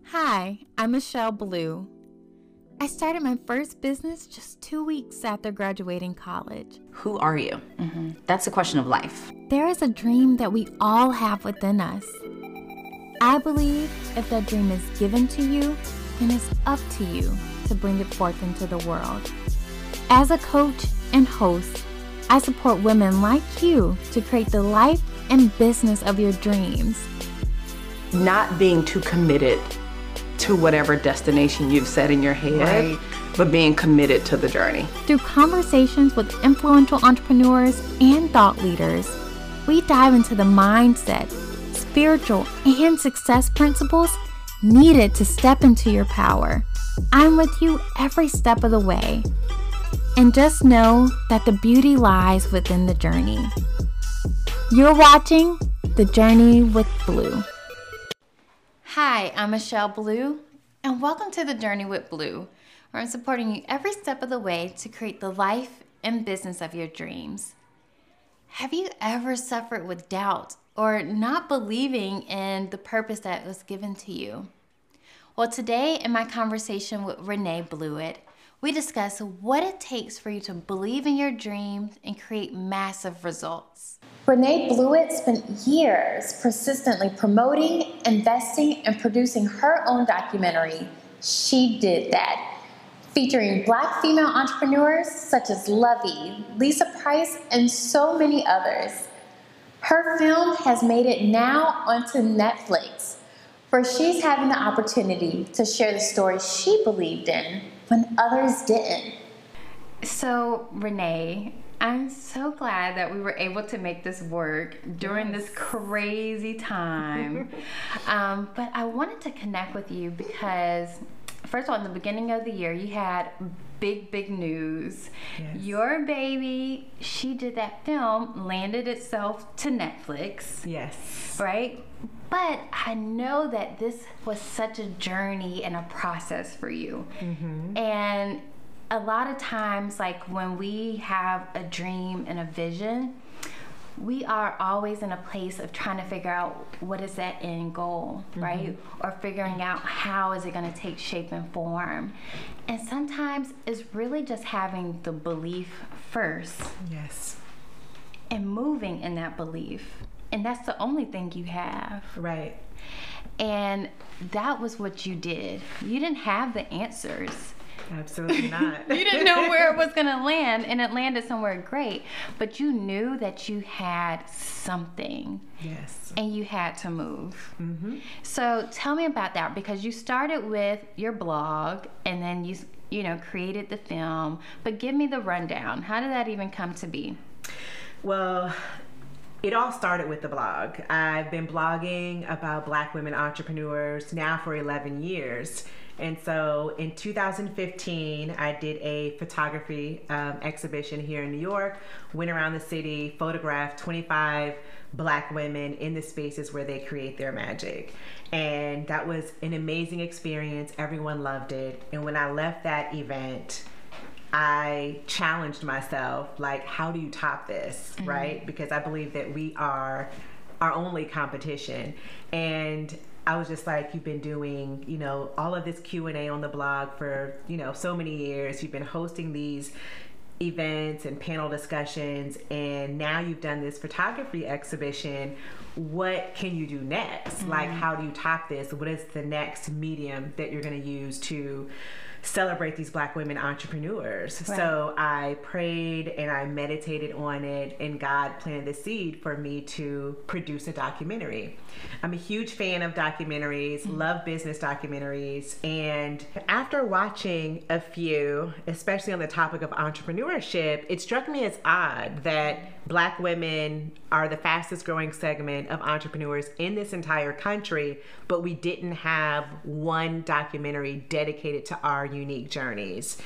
Hi, I'm Michelle Blue. I started my first business just 2 weeks after graduating college. Who are you? That's a question of life. There is a dream that we all have within us. I believe if that dream is given to you, then it's up to you to bring it forth into the world. As a coach and host, I support women like you to create the life and business of your dreams. Not being too committed to whatever destination you've set in your head, but being committed to the journey. Through conversations with influential entrepreneurs and thought leaders, we dive into the mindset, spiritual, and success principles needed to step into your power. I'm with you every step of the way. And just know that the beauty lies within the journey. You're watching The Journey with Blue. Hi, I'm Michelle Blue, and welcome to The Journey with Blue, where I'm supporting you every step of the way to create the life and business of your dreams. Have you ever suffered with doubt or not believing in the purpose that was given to you? Well, today in my conversation with Renee Blewett, we discuss what it takes for you to believe in your dreams and create massive results. Renee Blewett spent years persistently promoting, investing, and producing her own documentary, She Did That, featuring Black female entrepreneurs such as Lovey, Lisa Price, and so many others. Her film has made it now onto Netflix, where she's having the opportunity to share the story she believed in when others didn't. So, Renee, I'm so glad that we were able to make this work during this crazy time. But I wanted to connect with you because, first of all, in the beginning of the year, you had big news. Yes. Your baby, She Did That film, landed itself to Netflix. Yes. Right? But I know that this was such a journey and a process for you. Mm-hmm. And a lot of times, like when we have a dream and a vision, we are always in a place of trying to figure out what is that end goal, mm-hmm. right? Or figuring out how is it going to take shape and form. And sometimes it's really just having the belief first. Yes. And moving in that belief. And that's the only thing you have. Right. And that was what you did. You didn't have the answers. Absolutely not. You didn't know where it was going to land, and it landed somewhere great. But you knew that you had something. Yes. And you had to move. Mm-hmm. So tell me about that, because you started with your blog, and then you created the film. But give me the rundown. How did that even come to be? Well, it all started with the blog. I've been blogging about Black women entrepreneurs now for 11 years. And so in 2015, I did a photography exhibition here in New York, went around the city, photographed 25 Black women in the spaces where they create their magic. And that was an amazing experience. Everyone loved it. And when I left that event, I challenged myself, like, how do you top this, mm-hmm. right? Because I believe that we are our only competition. And I was just like, you've been doing, all of this Q&A on the blog for, so many years. You've been hosting these events and panel discussions, and now you've done this photography exhibition. What can you do next? Mm-hmm. Like, how do you top this? What is the next medium that you're going to use to celebrate these Black women entrepreneurs? Right. So I prayed and I meditated on it, and God planted the seed for me to produce a documentary. I'm a huge fan of documentaries, love business documentaries, and after watching a few, especially on the topic of entrepreneurship, it struck me as odd that Black women are the fastest growing segment of entrepreneurs in this entire country, but we didn't have one documentary dedicated to our unique journeys.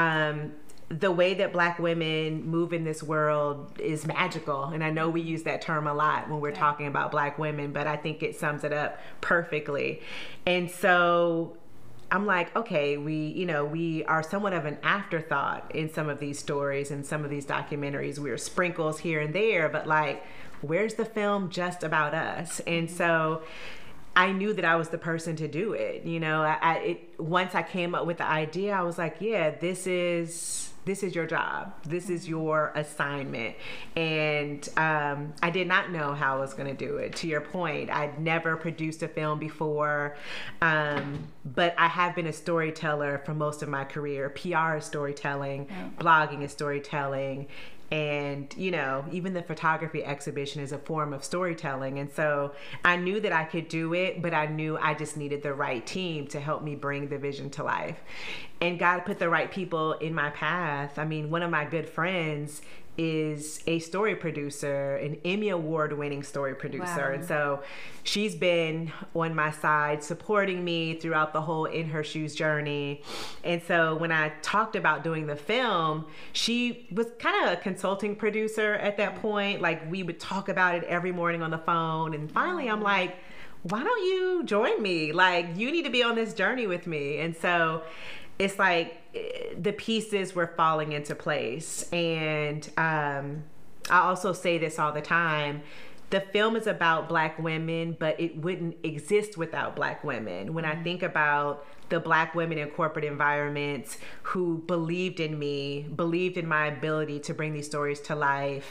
The way that Black women move in this world is magical. And I know we use that term a lot when we're talking about Black women, but I think it sums it up perfectly. And so I'm like, okay, we are somewhat of an afterthought in some of these stories and some of these documentaries. We're sprinkles here and there, but like, where's the film just about us? And so I knew that I was the person to do it. You know, once I came up with the idea, I was like, yeah, this is your job. This is your assignment. And I did not know how I was going to do it. To your point, I'd never produced a film before, but I have been a storyteller for most of my career. PR is storytelling, blogging is storytelling. And, you know, even the photography exhibition is a form of storytelling. And so I knew that I could do it, but I knew I just needed the right team to help me bring the vision to life. And God put the right people in my path. I mean, one of my good friends is a story producer, an Emmy Award winning story producer. Wow. And so she's been on my side supporting me throughout the whole In Her Shoes journey. And so when I talked about doing the film, she was kind of a consulting producer at that point. Like, we would talk about it every morning on the phone. And finally I'm like, why don't you join me? Like, you need to be on this journey with me. And so it's like the pieces were falling into place. And I also say this all the time. The film is about Black women, but it wouldn't exist without Black women. When I think about the Black women in corporate environments who believed in me, believed in my ability to bring these stories to life,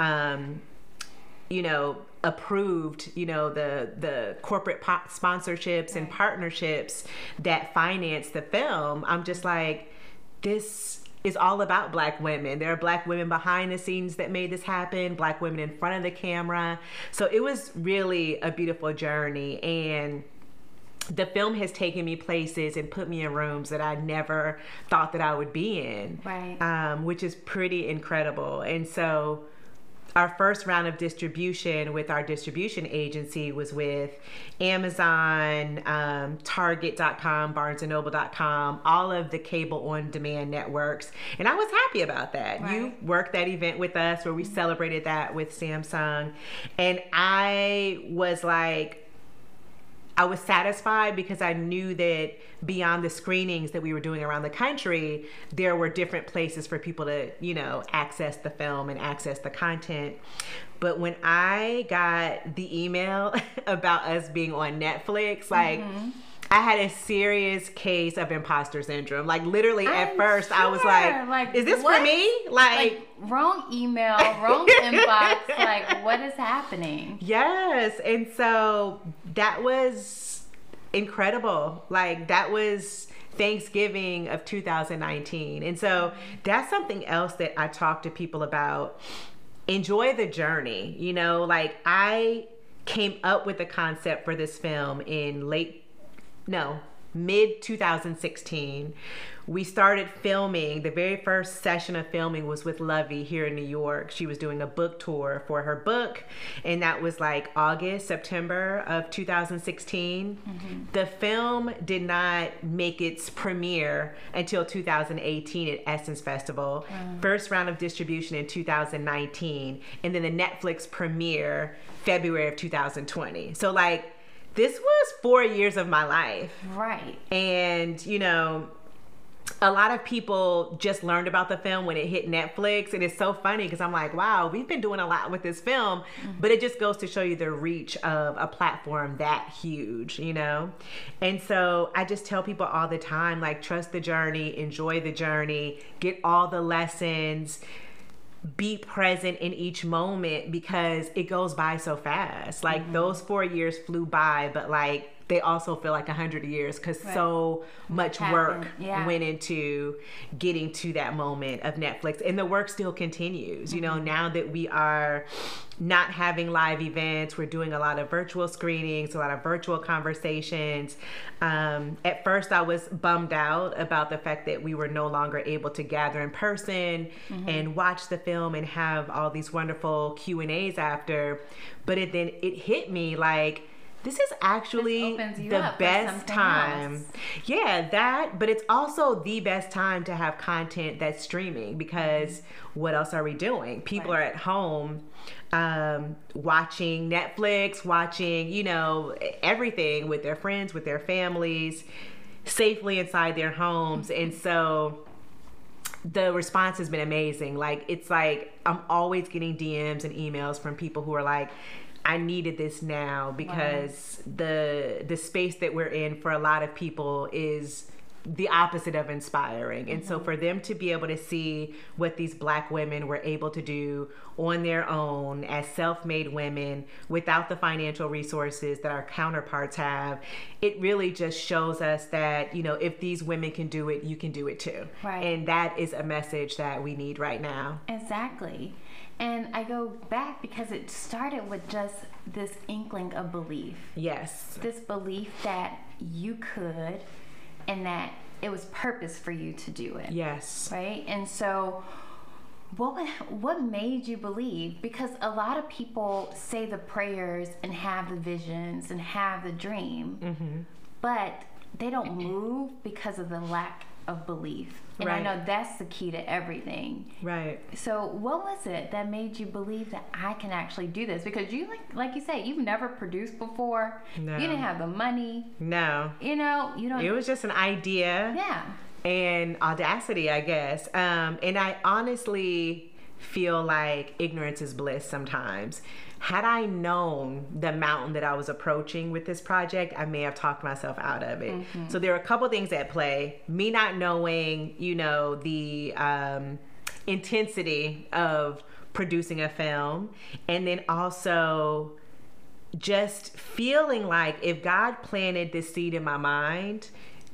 you know, approved, you know, the corporate sponsorships and partnerships that finance the film, I'm just like, this is all about Black women. There are Black women behind the scenes that made this happen, Black women in front of the camera. So it was really a beautiful journey. And the film has taken me places and put me in rooms that I never thought that I would be in, right. Which is pretty incredible. And so our first round of distribution with our distribution agency was with Amazon, Target.com, BarnesandNoble.com, all of the cable on-demand networks. And I was happy about that. Right. You worked that event with us where we celebrated that with Samsung. And I was like, I was satisfied because I knew that beyond the screenings that we were doing around the country, there were different places for people to, you know, access the film and access the content. But when I got the email about us being on Netflix, like, I had a serious case of imposter syndrome. Like, literally at first I was like, is this for me? Like, wrong email, wrong inbox. Like, what is happening? Yes. And so that was incredible. Like, that was Thanksgiving of 2019. And so that's something else that I talk to people about. Enjoy the journey. You know, like, I came up with the concept for this film in mid 2016. We started filming. The very first session of filming was with Lovey here in New York. She was doing a book tour for her book, and that was like August, September of 2016. The film did not make its premiere until 2018 at Essence Festival. First round of distribution in 2019, and then the Netflix premiere February of 2020. So, like, this was 4 years of my life. Right. And, you know, a lot of people just learned about the film when it hit Netflix. And it's so funny because I'm like, wow, we've been doing a lot with this film. But it just goes to show you the reach of a platform that huge, you know? And so I just tell people all the time, like, trust the journey, enjoy the journey, get all the lessons, be present in each moment, because it goes by so fast. Like, those 4 years flew by, but like, they also feel like 100 years because so much work went into getting to that moment of Netflix. And the work still continues. You know, now that we are not having live events, we're doing a lot of virtual screenings, a lot of virtual conversations. At first I was bummed out about the fact that we were no longer able to gather in person and watch the film and have all these wonderful Q&As after. But then it hit me like, this is actually the best time. Yeah, that, but it's also the best time to have content that's streaming, because what else are we doing? People are at home watching Netflix, watching, you know, everything with their friends, with their families, safely inside their homes. And so the response has been amazing. Like, it's like I'm always getting DMs and emails from people who are like, I needed this now because the space that we're in for a lot of people is the opposite of inspiring. And so for them to be able to see what these Black women were able to do on their own as self-made women without the financial resources that our counterparts have, it really just shows us that, you know, if these women can do it, you can do it too. Right. And that is a message that we need right now. Exactly. And I go back because it started with just this inkling of belief. Yes. This belief that you could, and that it was purpose for you to do it. Yes. Right? And so what made you believe? Because a lot of people say the prayers and have the visions and have the dream, but they don't move because of the lack of belief. And I know that's the key to everything. Right. So what was it that made you believe that I can actually do this? Because you, like you say, you've never produced before. No. You didn't have the money. No. You know, you don't. It was just an idea. Yeah. And audacity, I guess. And I honestly feel like ignorance is bliss sometimes. Had I known the mountain that I was approaching with this project, I may have talked myself out of it. So there are a couple things at play. Me not knowing, you know, the intensity of producing a film, and then also just feeling like if God planted this seed in my mind,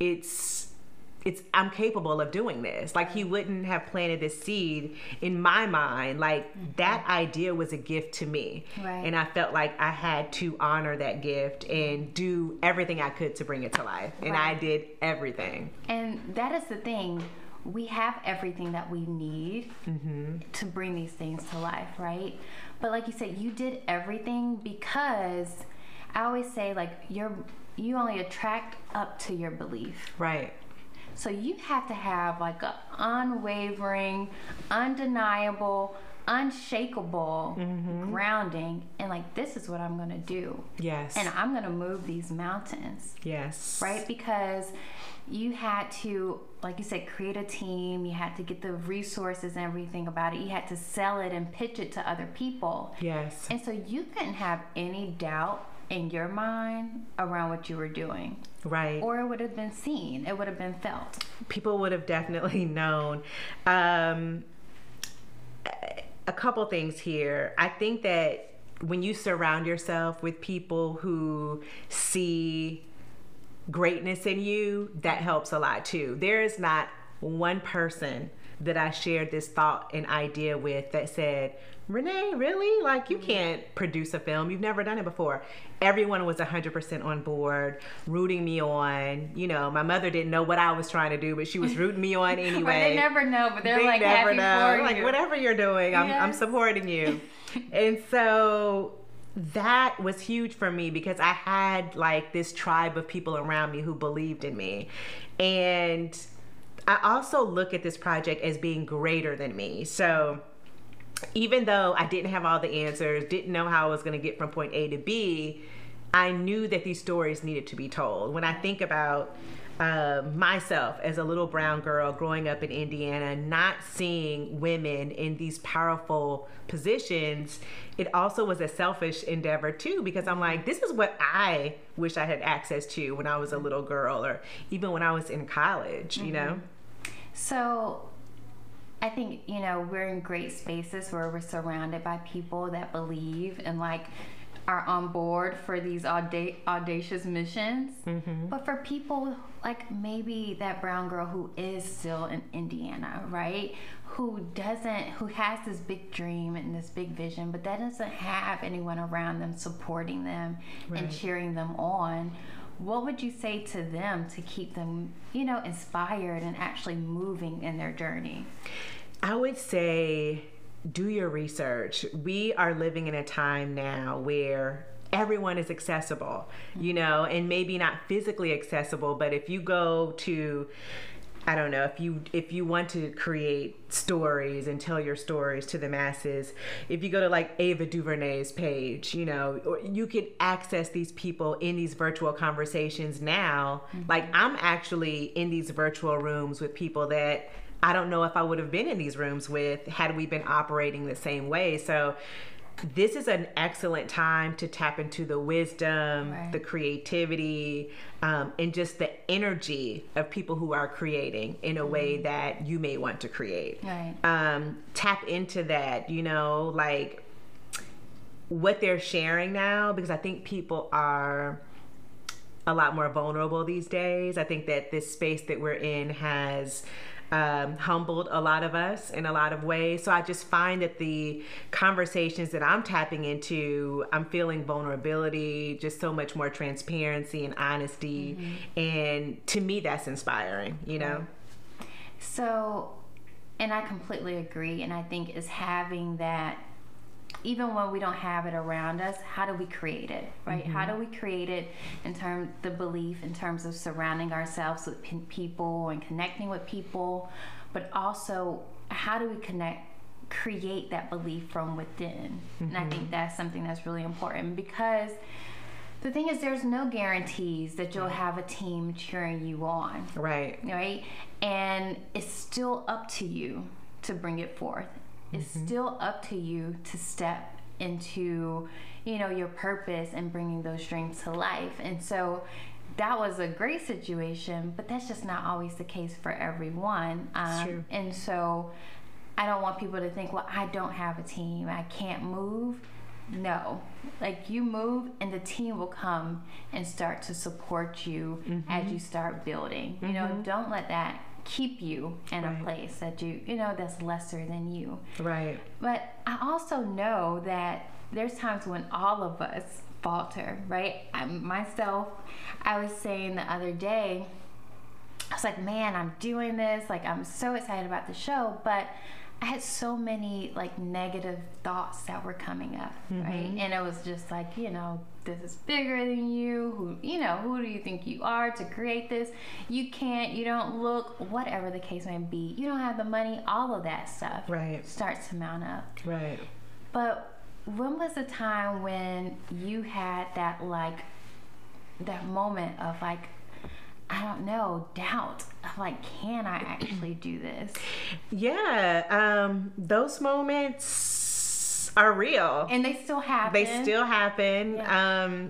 I'm capable of doing this. Like, he wouldn't have planted this seed in my mind. Like, that idea was a gift to me. Right. And I felt like I had to honor that gift and do everything I could to bring it to life. And I did everything. And that is the thing. We have everything that we need to bring these things to life, right? But like you said, you did everything because I always say, like, you only attract up to your belief. Right. So you have to have like a unwavering, undeniable, unshakable grounding, and like, this is what I'm going to do. Yes. And I'm going to move these mountains. Yes. Right? Because you had to, like you said, create a team. You had to get the resources and everything about it. You had to sell it and pitch it to other people. Yes. And so you couldn't have any doubt in your mind around what you were doing. Right. Or it would have been seen. It would have been felt. People would have definitely known. A couple things here. I think that when you surround yourself with people who see greatness in you, that helps a lot too. There is not one person that I shared this thought and idea with that said, Renee, really? Like, you can't produce a film. You've never done it before. Everyone was 100% on board, rooting me on. You know, my mother didn't know what I was trying to do, but she was rooting me on anyway. Well, they never know, but they're like, never happy know. for Like, you. whatever you're doing, I'm supporting you. And so that was huge for me because I had like this tribe of people around me who believed in me. And I also look at this project as being greater than me. So even though I didn't have all the answers, didn't know how I was going to get from point A to B, I knew that these stories needed to be told. When I think about myself as a little brown girl growing up in Indiana, not seeing women in these powerful positions, it also was a selfish endeavor too, because I'm like, this is what I wish I had access to when I was a little girl, or even when I was in college, you know? So I think, you know, we're in great spaces where we're surrounded by people that believe and like are on board for these audacious missions. But for people like maybe that brown girl who is still in Indiana, right? Who has this big dream and this big vision, but that doesn't have anyone around them supporting them and cheering them on. What would you say to them to keep them, you know, inspired and actually moving in their journey? I would say do your research. We are living in a time now where everyone is accessible, you know, and maybe not physically accessible, but if you go to, I don't know, if you want to create stories and tell your stories to the masses, if you go to like Ava DuVernay's page, you know, or you can access these people in these virtual conversations now. Like, I'm actually in these virtual rooms with people that I don't know if I would have been in these rooms with had we been operating the same way. So this is an excellent time to tap into the wisdom, Right. the creativity, and just the energy of people who are creating in a way that you may want to create. Right. Tap into that, you know, like what they're sharing now, because I think people are a lot more vulnerable these days. I think that this space that we're in has humbled a lot of us in a lot of ways. So I just find that the conversations that I'm tapping into, I'm feeling vulnerability, just so much more transparency and honesty. And to me, that's inspiring, you know? So, and I completely agree. And I think it's having that, even when we don't have it around us, how do we create it, right? How do we create it in terms the belief, in terms of surrounding ourselves with people and connecting with people, but also how do we create that belief from within? And I think that's something that's really important, because the thing is, there's no guarantees that you'll have a team cheering you on, Right. right? And it's still up to you to bring it forth. It's still up to you to step into, you know, your purpose and bringing those dreams to life. And so that was a great situation, but that's just not always the case for everyone. True. And so I don't want people to think, well, I don't have a team, I can't move. No, like, you move and the team will come and start to support you as you start building. You know, don't let that keep you in a place that you know, that's lesser than you. Right. But I also know that there's times when all of us falter, right? Myself, I was saying the other day, I was like, man, I'm doing this, like, I'm so excited about the show, but I had so many, like, negative thoughts that were coming up, right? And it was just like, you know, this is bigger than you. Who do you think you are to create this? You can't, you don't look, whatever the case may be. You don't have the money, all of that stuff starts to mount up. Right. But when was the time when you had that, like, that moment of, like, I don't know, doubt of, like, can I actually do this? Yeah, those moments are real. And they still happen. They still happen. Yeah.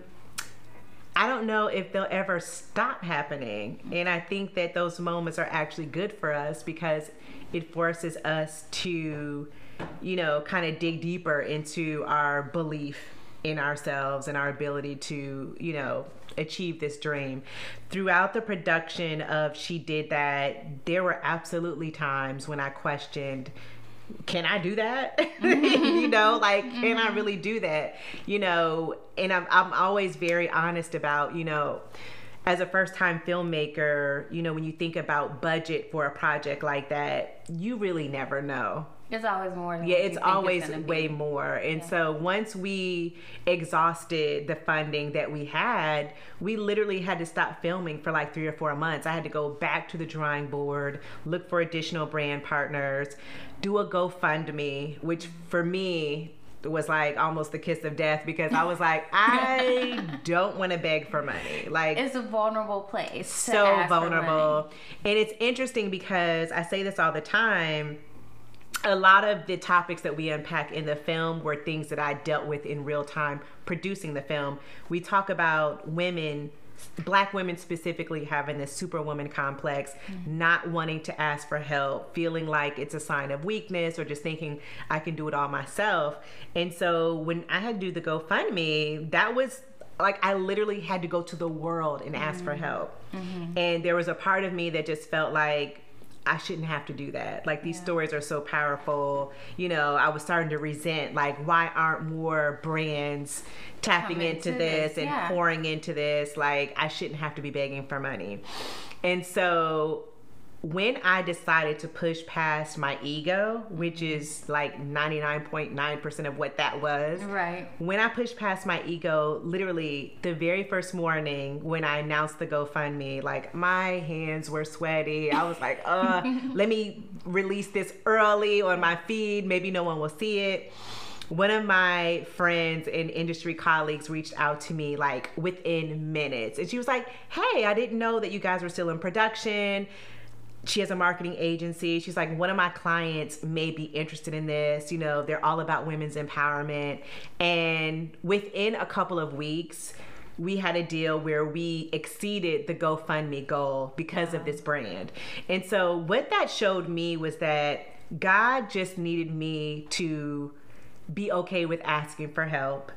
I don't know if they'll ever stop happening. And I think that those moments are actually good for us, because it forces us to, you know, kind of dig deeper into our belief in ourselves and our ability to, you know, achieve this dream. Throughout the production of She Did That, there were absolutely times when I questioned, can I do that? You know, like, can I really do that? You know, and I'm always very honest about, you know, as a first-time filmmaker, you know, when you think about budget for a project like that, you really never know. It's always more than what Yeah, you it's think always it's gonna way be. more. And so once we exhausted the funding that we had, we literally had to stop filming for like 3 or 4 months. I had to go back to the drawing board, look for additional brand partners, do a GoFundMe, which for me was like almost the kiss of death, because I was like, I don't want to beg for money. Like, It's a vulnerable place. to so ask for vulnerable. money. And it's interesting because I say this all the time. A lot of the topics that we unpack in the film were things that I dealt with in real time producing the film. We talk about women, Black women specifically, having this superwoman complex, not wanting to ask for help, feeling like it's a sign of weakness, or just thinking I can do it all myself. And so when I had to do the GoFundMe, that was like, I literally had to go to the world and ask for help. And there was a part of me that just felt like I shouldn't have to do that. Like, these stories are so powerful. You know, I was starting to resent, like, why aren't more brands tapping into this and pouring into this? Like, I shouldn't have to be begging for money. And so when I decided to push past my ego, which is like 99.9% of what that was. Right. When I pushed past my ego, literally the very first morning when I announced the GoFundMe, like, my hands were sweaty. I was like, let me release this early on my feed. Maybe no one will see it. One of my friends and industry colleagues reached out to me like within minutes. And she was like, hey, I didn't know that you guys were still in production. she has a marketing agency. She's like, one of my clients may be interested in this. You know, they're all about women's empowerment. And within a couple of weeks, we had a deal where we exceeded the GoFundMe goal because of this brand. And so what that showed me was that God just needed me to be okay with asking for help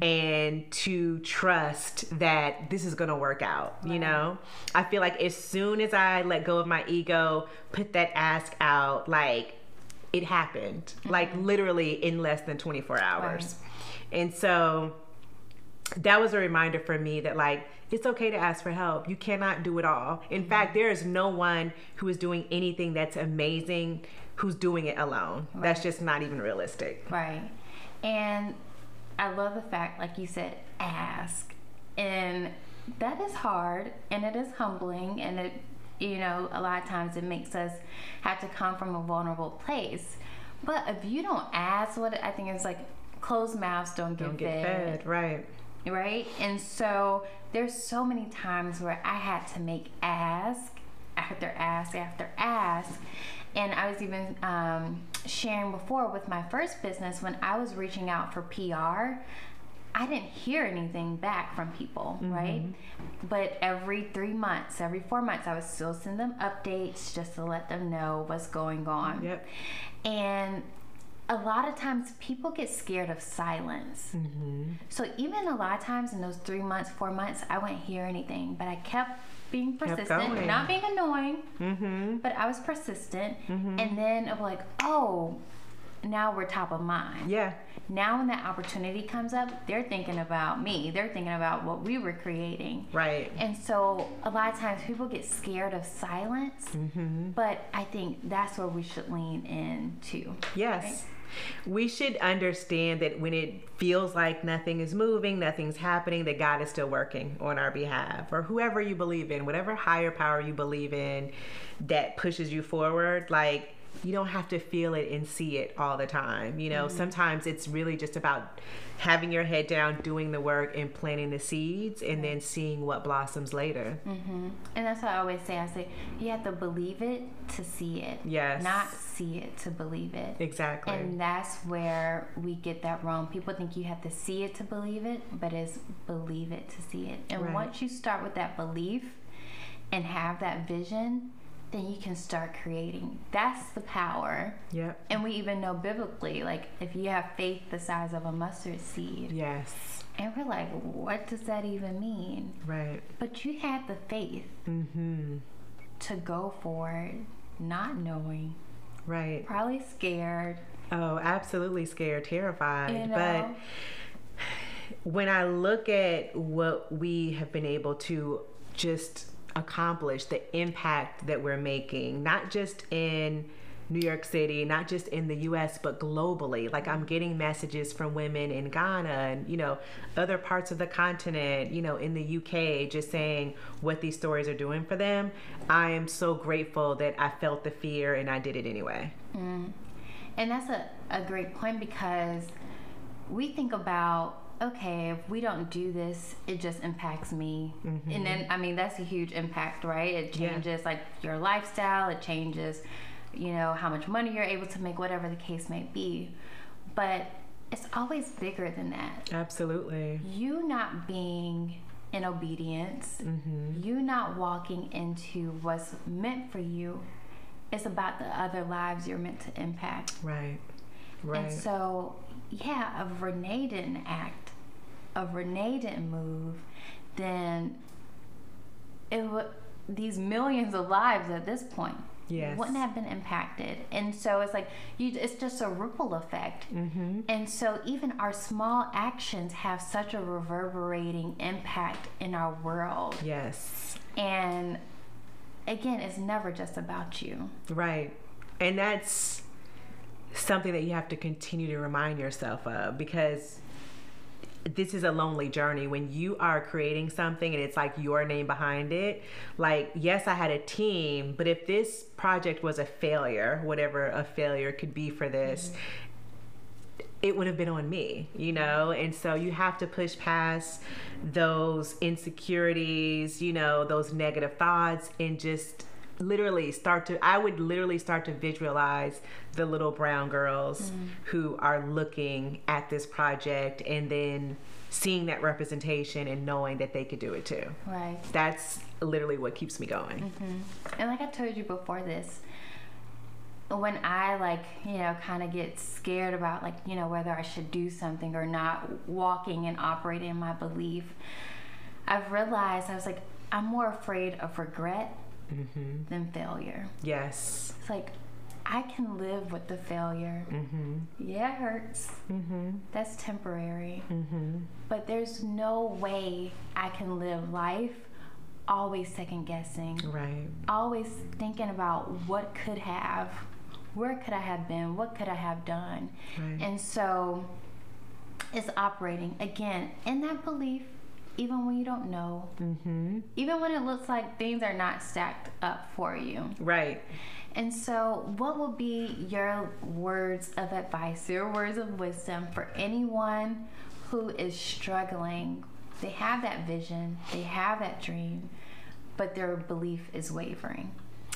and to trust that this is going to work out. You know, I feel like as soon as I let go of my ego, put that ask out, like it happened, like literally in less than 24 hours. And so that was a reminder for me that, like, it's okay to ask for help. You cannot do it all. In fact, there is no one who is doing anything that's amazing who's doing it alone. That's just not even realistic. Right. And I love the fact, like you said, ask. And that is hard, and it is humbling, and it, you know, a lot of times it makes us have to come from a vulnerable place. But if you don't ask, what I think is like, closed mouths don't get fed. Right. Right? And so there's so many times where I had to make ask after ask after ask. And I was even sharing before with my first business, when I was reaching out for PR, I didn't hear anything back from people, right? But every 3 months, every 4 months, I would still send them updates just to let them know what's going on. Yep. And a lot of times people get scared of silence. So even a lot of times in those 3 months, 4 months, I wouldn't hear anything, but I kept being persistent, not being annoying, but I was persistent. And then it was like, oh, now we're top of mind. Yeah. Now when that opportunity comes up, they're thinking about me. They're thinking about what we were creating. Right. And so a lot of times people get scared of silence, but I think that's where we should lean into. Yes. Right? We should understand that when it feels like nothing is moving, nothing's happening, that God is still working on our behalf, or whoever you believe in, whatever higher power you believe in that pushes you forward. Like, you don't have to feel it and see it all the time. You know, sometimes it's really just about having your head down, doing the work, and planting the seeds, and then seeing what blossoms later. And that's what I always say. I say, you have to believe it to see it. Yes. Not see it to believe it. Exactly. And that's where we get that wrong. People think you have to see it to believe it, but it's believe it to see it. And once you start with that belief and have that vision, then you can start creating. That's the power. Yep. And we even know biblically, like, if you have faith the size of a mustard seed. Yes. And we're like, what does that even mean? Right. But you had the faith to go for it, not knowing. Right. Probably scared. Oh, absolutely scared, terrified. You know? But when I look at what we have been able to just accomplish, the impact that we're making, not just in New York City, not just in the US, but globally. Like, I'm getting messages from women in Ghana and, you know, other parts of the continent, you know, in the UK, just saying what these stories are doing for them. I am so grateful that I felt the fear and I did it anyway. And that's a great point, because we think about, okay, if we don't do this, it just impacts me. And then, I mean, that's a huge impact, right? It changes like your lifestyle, it changes, you know, how much money you're able to make, whatever the case may be. But it's always bigger than that. Absolutely. You not being in obedience, you not walking into what's meant for you, it's about the other lives you're meant to impact. Right. Right. And so, yeah, if Renee didn't act, if Renee didn't move, then it would, these millions of lives at this point wouldn't have been impacted. And so it's like, it's just a ripple effect. And so even our small actions have such a reverberating impact in our world. Yes. And again, it's never just about you. Right. And that's something that you have to continue to remind yourself of, because this is a lonely journey when you are creating something and it's like your name behind it. Like, yes, I had a team, but if this project was a failure, whatever a failure could be for this, it would have been on me, you know? And so you have to push past those insecurities, you know, those negative thoughts, and just I would literally start to visualize the little brown girls who are looking at this project and then seeing that representation and knowing that they could do it too. Right. That's literally what keeps me going. And like I told you before this, when I kind of get scared about whether I should do something or not, walking and operating in my belief, I've realized I was like, I'm more afraid of regret than failure. Yes. It's like, I can live with the failure. Yeah, it hurts. That's temporary. But there's no way I can live life always second guessing. Right. Always thinking about what could have, where could I have been, what could I have done. Right. And so it's operating, again, in that belief, even when you don't know, even when it looks like things are not stacked up for you. Right. And so what will be your words of advice, your words of wisdom for anyone who is struggling? They have that vision, they have that dream, but their belief is wavering.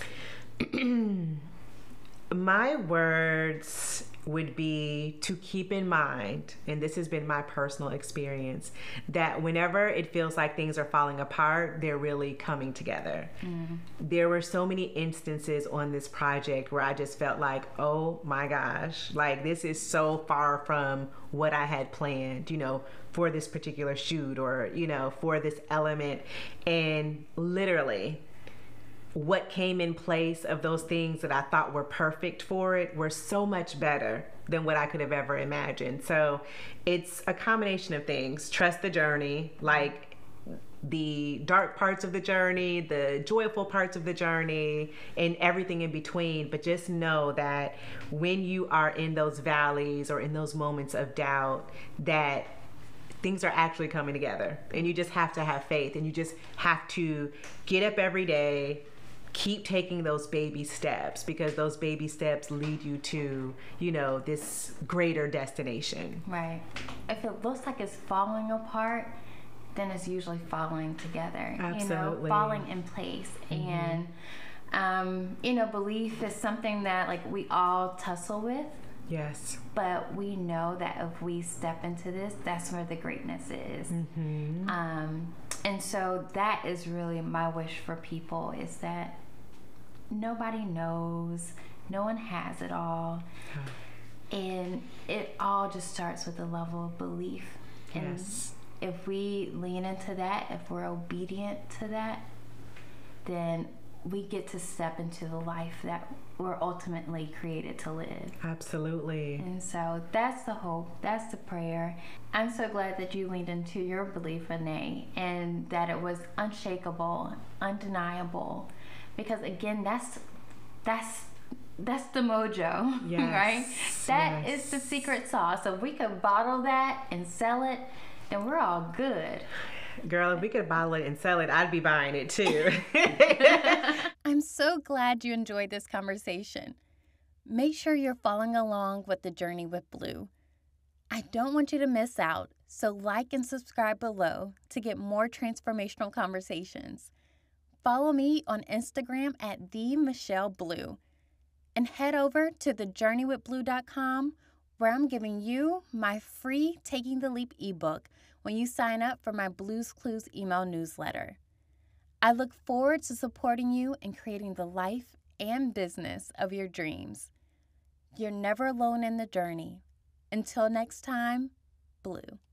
My words would be to keep in mind, and this has been my personal experience, that whenever it feels like things are falling apart, they're really coming together. There were so many instances on this project where I just felt like, oh my gosh, like this is so far from what I had planned, for this particular shoot or, for this element. And literally, what came in place of those things that I thought were perfect for it were so much better than what I could have ever imagined. So it's a combination of things. Trust the journey, like the dark parts of the journey, the joyful parts of the journey, and everything in between. But just know that when you are in those valleys or in those moments of doubt, that things are actually coming together. And you just have to have faith, and you just have to get up every day, keep taking those baby steps, because those baby steps lead you to, this greater destination. Right. If it looks like it's falling apart, then it's usually falling together. Absolutely. Falling in place. And, belief is something that we all tussle with. Yes. But we know that if we step into this, that's where the greatness is. And so that is really my wish for people, is that nobody knows, no one has it all. And it all just starts with a level of belief. And Yes. if we lean into that, if we're obedient to that, then we get to step into the life that we're ultimately created to live. Absolutely. And so that's the hope, that's the prayer. I'm so glad that you leaned into your belief, Anae, and that it was unshakable, undeniable. Because again, that's the mojo, Yes. right? That Yes. is the secret sauce. So if we could bottle that and sell it, then we're all good. Girl, if we could bottle it and sell it, I'd be buying it too. I'm so glad you enjoyed this conversation. Make sure you're following along with the Journey with Blue. I don't want you to miss out, so like and subscribe below to get more transformational conversations. Follow me on Instagram at @TheMichelleBlue and head over to thejourneywithblue.com, where I'm giving you my free Taking the Leap ebook when you sign up for my Blues Clues email newsletter. I look forward to supporting you in creating the life and business of your dreams. You're never alone in the journey. Until next time, Blue.